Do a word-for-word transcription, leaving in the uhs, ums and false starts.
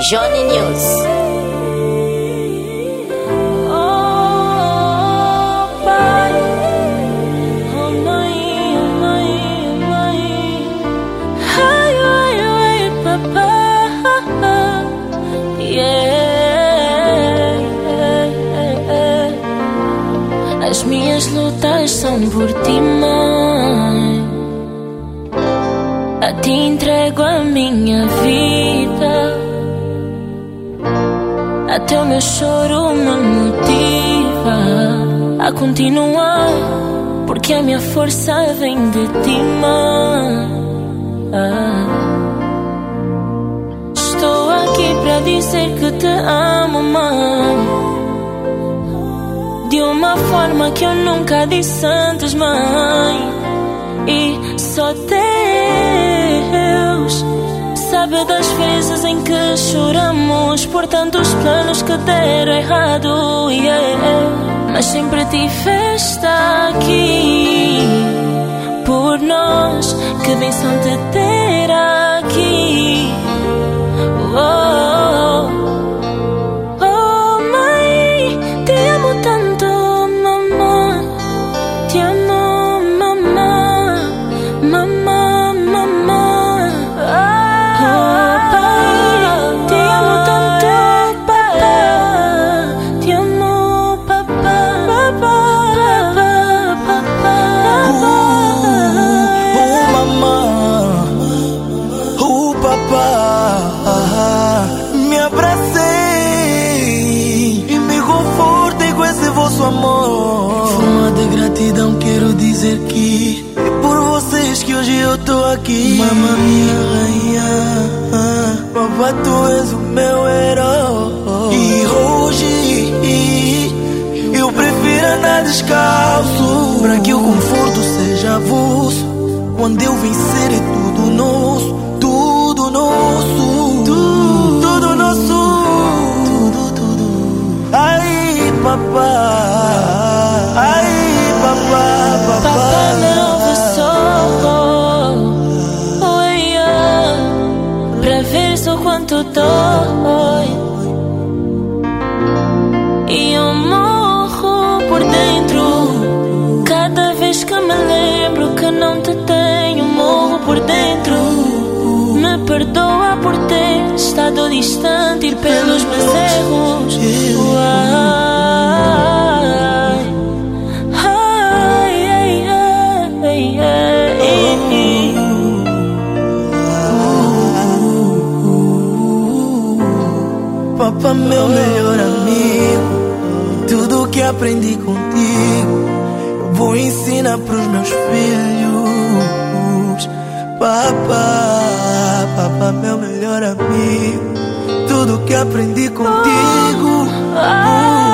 Johnny News. As minhas lutas são por ti, mãe. A ti entrego a minha vida. Até o meu choro me motiva a continuar, porque a minha força vem de ti, mãe. Estou aqui para dizer que te amo, mãe, de uma forma que eu nunca disse antes, mãe. E só Deus sabe das vezes em que choramos por tantos planos que deram errado, yeah. Mas sempre tiveste aqui por nós, que bênção te ter aqui. Oh, oh, mãe, te amo tanto, mamã. Te amo, mamã, mamã, mamã. Oh, pai, te amo tanto, papá. Te amo, papá, papá, papá, papá. Oh, mamã, oh, papá, me abracei e me confortei com esse vosso amor. Forma de gratidão, quero dizer que é por vocês que hoje eu tô aqui. Mamã, minha rainha, papá, tu és o meu herói. E hoje eu prefiro andar descalço, para que o conforto seja vosso. Quando eu vencer é tudo nosso, tudo nosso, tudo, tudo nosso, tudo, tudo. Ai, papá, ai, papá, papá. Papá, me ouve só, oh, yeah, pra ver só quanto dói. E eu morro por dentro cada vez que me lembro que não te tenho. Morro por dentro. Me perdoa por ter estado distante, ir pelos meus erros. Ai, ai, ai, ai, ai. Papá, meu melhor amigo, tudo que aprendi contigo eu vou ensinar pros meus filhos. Papá, papá, meu melhor amigo, tudo que aprendi contigo.